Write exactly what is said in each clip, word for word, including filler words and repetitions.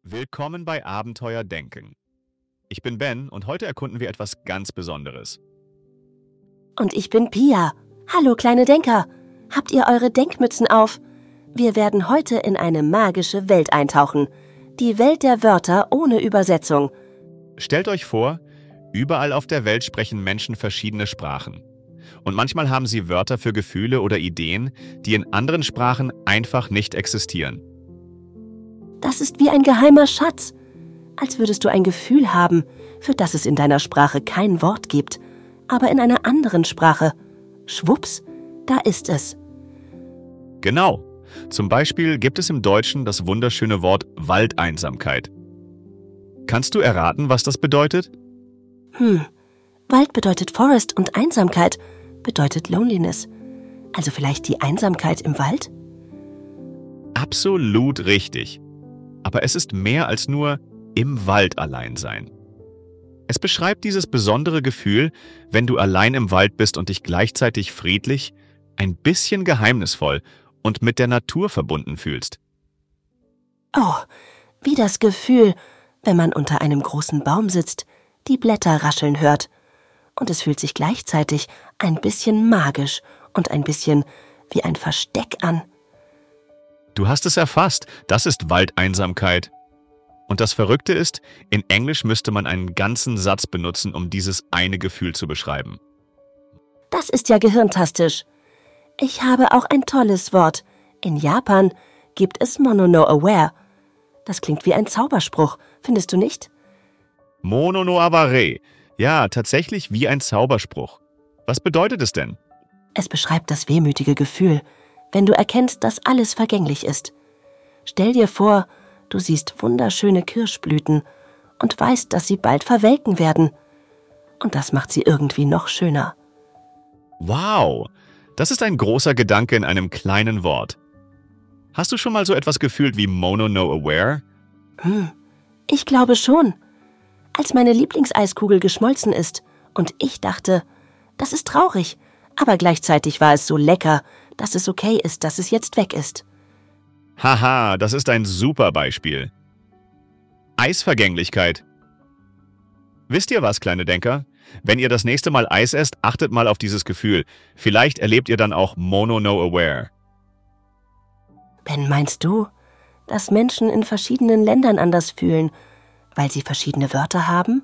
Willkommen bei Abenteuer Denken. Ich bin Ben und heute erkunden wir etwas ganz Besonderes. Und ich bin Pia. Hallo, kleine Denker. Habt ihr eure Denkmützen auf? Wir werden heute in eine magische Welt eintauchen. Die Welt der Wörter ohne Übersetzung. Stellt euch vor, überall auf der Welt sprechen Menschen verschiedene Sprachen. Und manchmal haben sie Wörter für Gefühle oder Ideen, die in anderen Sprachen einfach nicht existieren. Das ist wie ein geheimer Schatz. Als würdest du ein Gefühl haben, für das es in deiner Sprache kein Wort gibt, aber in einer anderen Sprache. Schwupps, da ist es. Genau. Zum Beispiel gibt es im Deutschen das wunderschöne Wort Waldeinsamkeit. Kannst du erraten, was das bedeutet? Hm, Wald bedeutet Forest und Einsamkeit bedeutet Loneliness. Also vielleicht die Einsamkeit im Wald? Absolut richtig. Aber es ist mehr als nur im Wald allein sein. Es beschreibt dieses besondere Gefühl, wenn du allein im Wald bist und dich gleichzeitig friedlich, ein bisschen geheimnisvoll und mit der Natur verbunden fühlst. Oh, wie das Gefühl, wenn man unter einem großen Baum sitzt, die Blätter rascheln hört. Und es fühlt sich gleichzeitig ein bisschen magisch und ein bisschen wie ein Versteck an. Du hast es erfasst, das ist Waldeinsamkeit. Und das Verrückte ist, in Englisch müsste man einen ganzen Satz benutzen, um dieses eine Gefühl zu beschreiben. Das ist ja gehirntastisch. Ich habe auch ein tolles Wort. In Japan gibt es Mono no Aware. Das klingt wie ein Zauberspruch, findest du nicht? Mono no Aware. Ja, tatsächlich wie ein Zauberspruch. Was bedeutet es denn? Es beschreibt das wehmütige Gefühl, wenn du erkennst, dass alles vergänglich ist. Stell dir vor, du siehst wunderschöne Kirschblüten und weißt, dass sie bald verwelken werden. Und das macht sie irgendwie noch schöner. Wow, das ist ein großer Gedanke in einem kleinen Wort. Hast du schon mal so etwas gefühlt wie Mono no Aware? Hm, ich glaube schon. Als meine Lieblingseiskugel geschmolzen ist und ich dachte, das ist traurig, aber gleichzeitig war es so lecker, dass es okay ist, dass es jetzt weg ist. Haha, das ist ein super Beispiel. Eisvergänglichkeit. Wisst ihr was, kleine Denker? Wenn ihr das nächste Mal Eis esst, achtet mal auf dieses Gefühl. Vielleicht erlebt ihr dann auch Mono no Aware. Ben, meinst du, dass Menschen in verschiedenen Ländern anders fühlen, weil sie verschiedene Wörter haben?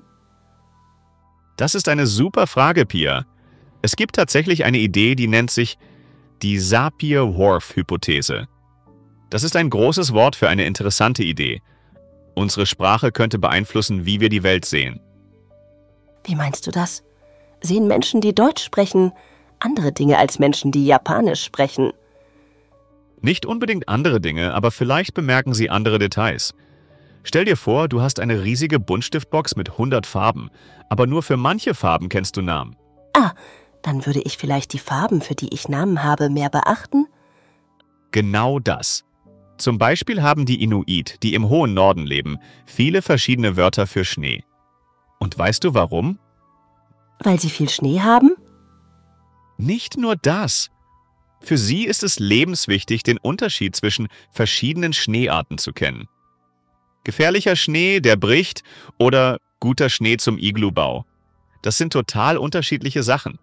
Das ist eine super Frage, Pia. Es gibt tatsächlich eine Idee, die nennt sich die Sapir-Whorf-Hypothese. Das ist ein großes Wort für eine interessante Idee. Unsere Sprache könnte beeinflussen, wie wir die Welt sehen. Wie meinst du das? Sehen Menschen, die Deutsch sprechen, andere Dinge als Menschen, die Japanisch sprechen? Nicht unbedingt andere Dinge, aber vielleicht bemerken sie andere Details. Stell dir vor, du hast eine riesige Buntstiftbox mit hundert Farben, aber nur für manche Farben kennst du Namen. Ah, dann würde ich vielleicht die Farben, für die ich Namen habe, mehr beachten? Genau das. Zum Beispiel haben die Inuit, die im hohen Norden leben, viele verschiedene Wörter für Schnee. Und weißt du warum? Weil sie viel Schnee haben? Nicht nur das. Für sie ist es lebenswichtig, den Unterschied zwischen verschiedenen Schneearten zu kennen. Gefährlicher Schnee, der bricht, oder guter Schnee zum Iglubau. Das sind total unterschiedliche Sachen.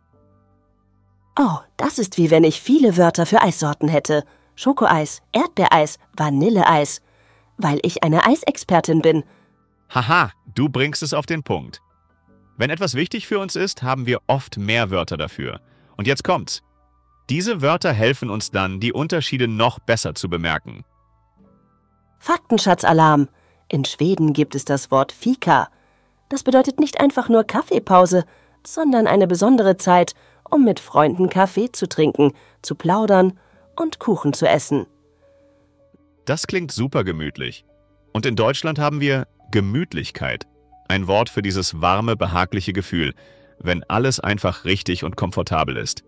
Oh, das ist wie wenn ich viele Wörter für Eissorten hätte. Schokoeis, Erdbeereis, Vanilleeis. Weil ich eine Eisexpertin bin. Haha, du bringst es auf den Punkt. Wenn etwas wichtig für uns ist, haben wir oft mehr Wörter dafür. Und jetzt kommt's. Diese Wörter helfen uns dann, die Unterschiede noch besser zu bemerken. Faktenschatzalarm. In Schweden gibt es das Wort Fika. Das bedeutet nicht einfach nur Kaffeepause, sondern eine besondere Zeit, um mit Freunden Kaffee zu trinken, zu plaudern und Kuchen zu essen. Das klingt super gemütlich. Und in Deutschland haben wir Gemütlichkeit. Ein Wort für dieses warme, behagliche Gefühl, wenn alles einfach richtig und komfortabel ist.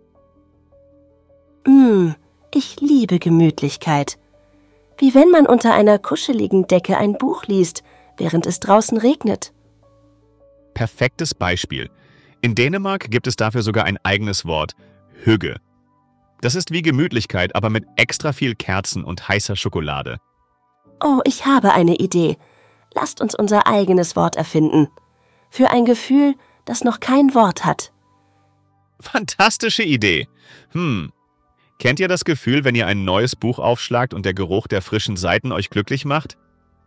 Mm, ich liebe Gemütlichkeit. Wie wenn man unter einer kuscheligen Decke ein Buch liest, während es draußen regnet. Perfektes Beispiel. In Dänemark gibt es dafür sogar ein eigenes Wort, Hygge. Das ist wie Gemütlichkeit, aber mit extra viel Kerzen und heißer Schokolade. Oh, ich habe eine Idee. Lasst uns unser eigenes Wort erfinden. Für ein Gefühl, das noch kein Wort hat. Fantastische Idee. Hm. Kennt ihr das Gefühl, wenn ihr ein neues Buch aufschlagt und der Geruch der frischen Seiten euch glücklich macht?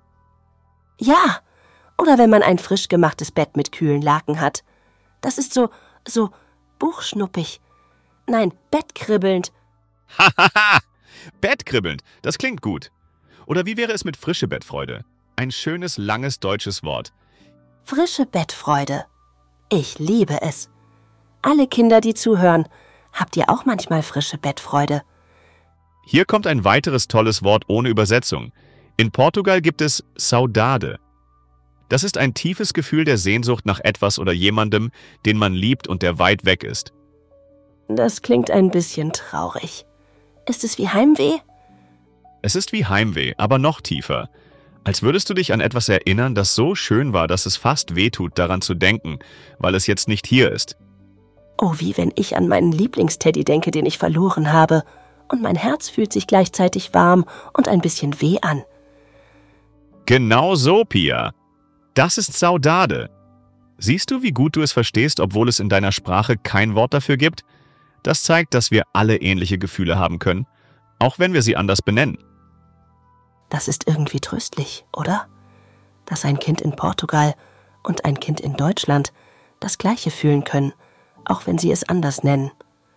Ja, oder wenn man ein frisch gemachtes Bett mit kühlen Laken hat. Das ist so, so buchschnuppig. Nein, bettkribbelnd. Hahaha! Bettkribbelnd, das klingt gut. Oder wie wäre es mit frische Bettfreude? Ein schönes, langes deutsches Wort. Frische Bettfreude. Ich liebe es. Alle Kinder, die zuhören, habt ihr auch manchmal frische Bettfreude? Hier kommt ein weiteres tolles Wort ohne Übersetzung. In Portugal gibt es Saudade. Das ist ein tiefes Gefühl der Sehnsucht nach etwas oder jemandem, den man liebt und der weit weg ist. Das klingt ein bisschen traurig. Ist es wie Heimweh? Es ist wie Heimweh, aber noch tiefer. Als würdest du dich an etwas erinnern, das so schön war, dass es fast wehtut, daran zu denken, weil es jetzt nicht hier ist. Oh, wie wenn ich an meinen Lieblingsteddy denke, den ich verloren habe. Und mein Herz fühlt sich gleichzeitig warm und ein bisschen weh an. Genau so, Pia. Das ist Saudade. Siehst du, wie gut du es verstehst, obwohl es in deiner Sprache kein Wort dafür gibt? Das zeigt, dass wir alle ähnliche Gefühle haben können, auch wenn wir sie anders benennen. Das ist irgendwie tröstlich, oder? Dass ein Kind in Portugal und ein Kind in Deutschland das Gleiche fühlen können, auch wenn sie es anders nennen.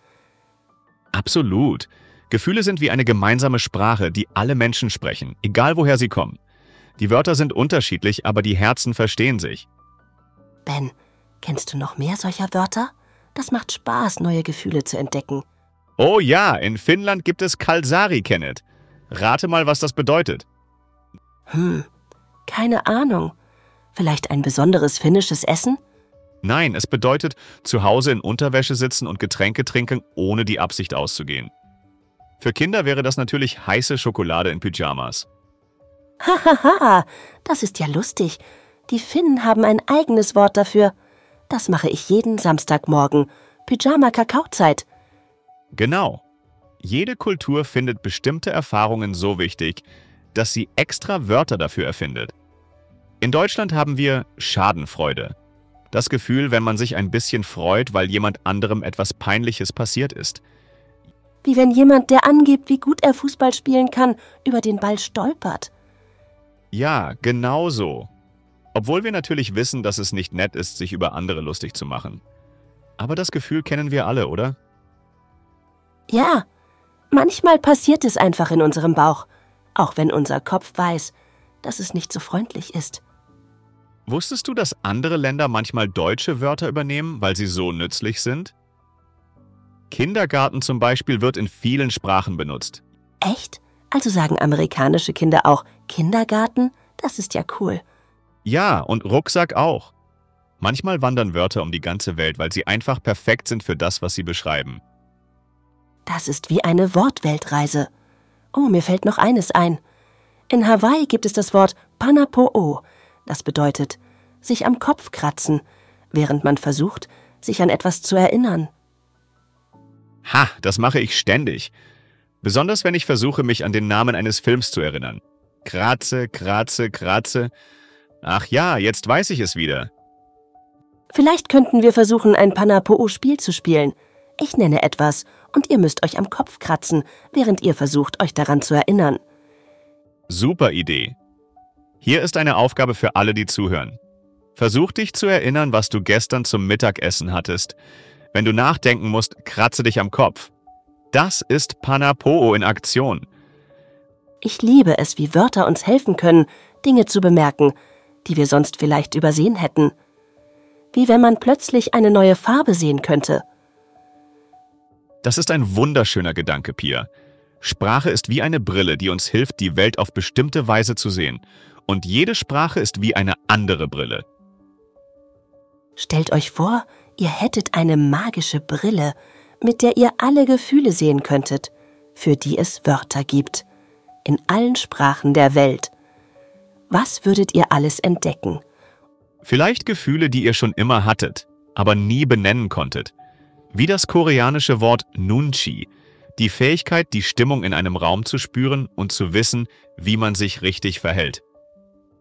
Absolut. Gefühle sind wie eine gemeinsame Sprache, die alle Menschen sprechen, egal woher sie kommen. Die Wörter sind unterschiedlich, aber die Herzen verstehen sich. Ben, kennst du noch mehr solcher Wörter? Das macht Spaß, neue Gefühle zu entdecken. Oh ja, in Finnland gibt es Kalsari, Kenneth. Rate mal, was das bedeutet. Hm, keine Ahnung. Vielleicht ein besonderes finnisches Essen? Nein, es bedeutet zu Hause in Unterwäsche sitzen und Getränke trinken, ohne die Absicht auszugehen. Für Kinder wäre das natürlich heiße Schokolade in Pyjamas. Hahaha, das ist ja lustig. Die Finnen haben ein eigenes Wort dafür. Das mache ich jeden Samstagmorgen. Pyjama-Kakaozeit. Genau. Jede Kultur findet bestimmte Erfahrungen so wichtig, dass sie extra Wörter dafür erfindet. In Deutschland haben wir Schadenfreude. Das Gefühl, wenn man sich ein bisschen freut, weil jemand anderem etwas Peinliches passiert ist. Wie wenn jemand, der angibt, wie gut er Fußball spielen kann, über den Ball stolpert. Ja, genau so. Obwohl wir natürlich wissen, dass es nicht nett ist, sich über andere lustig zu machen. Aber das Gefühl kennen wir alle, oder? Ja, manchmal passiert es einfach in unserem Bauch, auch wenn unser Kopf weiß, dass es nicht so freundlich ist. Wusstest du, dass andere Länder manchmal deutsche Wörter übernehmen, weil sie so nützlich sind? Kindergarten zum Beispiel wird in vielen Sprachen benutzt. Echt? Also sagen amerikanische Kinder auch Kindergarten? Das ist ja cool. Ja, und Rucksack auch. Manchmal wandern Wörter um die ganze Welt, weil sie einfach perfekt sind für das, was sie beschreiben. Das ist wie eine Wortweltreise. Oh, mir fällt noch eines ein. In Hawaii gibt es das Wort Panapo'o. Das bedeutet, sich am Kopf kratzen, während man versucht, sich an etwas zu erinnern. Ha, das mache ich ständig. Besonders wenn ich versuche, mich an den Namen eines Films zu erinnern. Kratze, kratze, kratze. Ach ja, jetzt weiß ich es wieder. Vielleicht könnten wir versuchen, ein Panapo'o-Spiel zu spielen. Ich nenne etwas und ihr müsst euch am Kopf kratzen, während ihr versucht, euch daran zu erinnern. Super Idee. Hier ist eine Aufgabe für alle, die zuhören. Versuch dich zu erinnern, was du gestern zum Mittagessen hattest. Wenn du nachdenken musst, kratze dich am Kopf. Das ist Panapo'o in Aktion. Ich liebe es, wie Wörter uns helfen können, Dinge zu bemerken, die wir sonst vielleicht übersehen hätten. Wie wenn man plötzlich eine neue Farbe sehen könnte. Das ist ein wunderschöner Gedanke, Pia. Sprache ist wie eine Brille, die uns hilft, die Welt auf bestimmte Weise zu sehen. Und jede Sprache ist wie eine andere Brille. Stellt euch vor, ihr hättet eine magische Brille, mit der ihr alle Gefühle sehen könntet, für die es Wörter gibt. In allen Sprachen der Welt. Was würdet ihr alles entdecken? Vielleicht Gefühle, die ihr schon immer hattet, aber nie benennen konntet. Wie das koreanische Wort Nunchi, die Fähigkeit, die Stimmung in einem Raum zu spüren und zu wissen, wie man sich richtig verhält.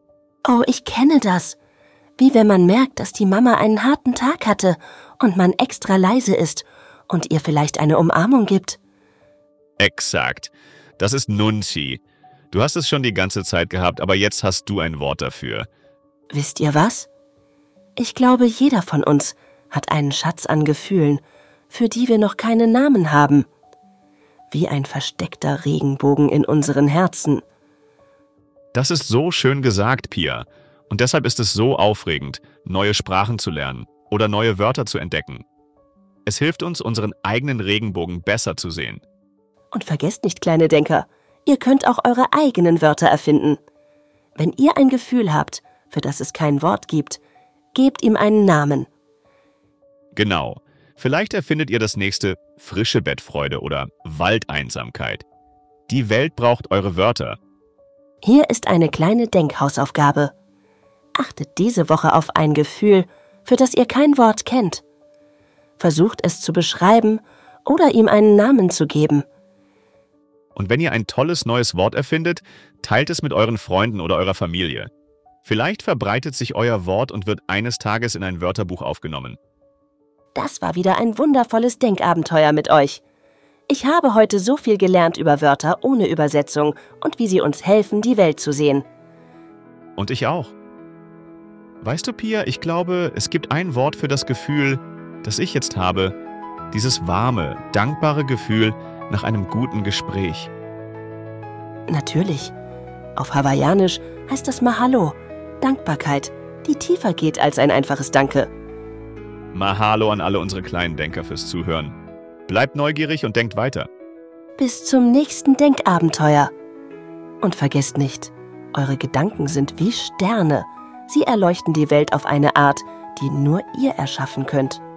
Oh, ich kenne das. Wie wenn man merkt, dass die Mama einen harten Tag hatte und man extra leise ist und ihr vielleicht eine Umarmung gibt. Exakt. Das ist Nunchi. Du hast es schon die ganze Zeit gehabt, aber jetzt hast du ein Wort dafür. Wisst ihr was? Ich glaube, jeder von uns hat einen Schatz an Gefühlen, für die wir noch keine Namen haben. Wie ein versteckter Regenbogen in unseren Herzen. Das ist so schön gesagt, Pia. Und deshalb ist es so aufregend, neue Sprachen zu lernen oder neue Wörter zu entdecken. Es hilft uns, unseren eigenen Regenbogen besser zu sehen. Und vergesst nicht, kleine Denker, ihr könnt auch eure eigenen Wörter erfinden. Wenn ihr ein Gefühl habt, für das es kein Wort gibt, gebt ihm einen Namen. Genau. Vielleicht erfindet ihr das nächste frische Bettfreude oder Waldeinsamkeit. Die Welt braucht eure Wörter. Hier ist eine kleine Denkhausaufgabe. Achtet diese Woche auf ein Gefühl, für das ihr kein Wort kennt. Versucht es zu beschreiben oder ihm einen Namen zu geben. Und wenn ihr ein tolles neues Wort erfindet, teilt es mit euren Freunden oder eurer Familie. Vielleicht verbreitet sich euer Wort und wird eines Tages in ein Wörterbuch aufgenommen. Das war wieder ein wundervolles Denkabenteuer mit euch. Ich habe heute so viel gelernt über Wörter ohne Übersetzung und wie sie uns helfen, die Welt zu sehen. Und ich auch. Weißt du, Pia, ich glaube, es gibt ein Wort für das Gefühl, das ich jetzt habe. Dieses warme, dankbare Gefühl nach einem guten Gespräch. Natürlich. Auf Hawaiianisch heißt das Mahalo, Dankbarkeit, die tiefer geht als ein einfaches Danke. Mahalo an alle unsere kleinen Denker fürs Zuhören. Bleibt neugierig und denkt weiter. Bis zum nächsten Denkabenteuer. Und vergesst nicht, eure Gedanken sind wie Sterne. Sie erleuchten die Welt auf eine Art, die nur ihr erschaffen könnt.